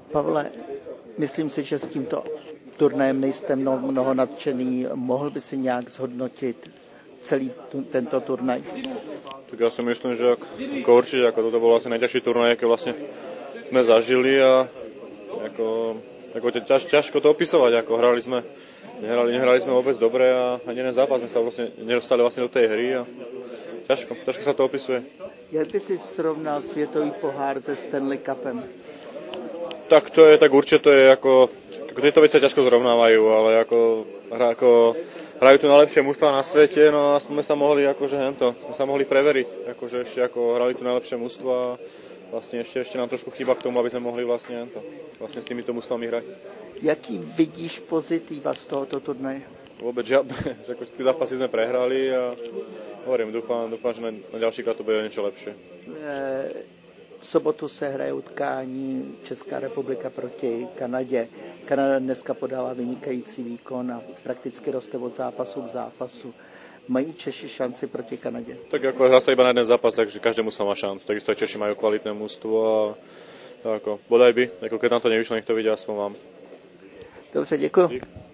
Pavle, myslím si, že s tímto turnajem nejste mnoho nadšený. Mohl by si nějak zhodnotit celý tento turnaj? Tak ja si myslím, že ako určite, ako toto bol vlastne najťažší turnaj, aké vlastne sme zažili a ako ťažko to opisovať, ako nehrali sme vôbec dobre a ani jeden zápas sme sa vlastne nedostali vlastne do tej hry a ťažko sa to opisuje. Jak by si srovnal světový pohár se Stanley Cupem? Tak to je, tak určite to je ako tieto veci sa ťažko zrovnávajú, ale ako hrajú tu najlepšie mužstvá na svete, no a sme sa mohli preveriť, akože ešte ako hrali tu najlepšie mužstvo a vlastne ešte nám trošku chýba k tomu, aby sme mohli vlastne s týmito mužstvami hrať. Jaký vidíš pozitíva z tohoto turnaje? Vôbec žiadne, že ako všetky zápasy sme prehrali a hovorím, dúfam, že na ďalší krát to bude niečo lepšie. V sobotu se hraje utkání Česká republika proti Kanadě. Kanada dneska podala vynikající výkon a prakticky roste od zápasu k zápasu. Mají Češi šanci proti Kanadě? Tak ako zase iba na jeden zápas, takže každý mužstvo má šancu. Takisto aj Češi majú kvalitné mužstvo a ako bodaj by, ako keď nám to nevyšlo, nech to vidia aspoň vám. Dobře, děkuji.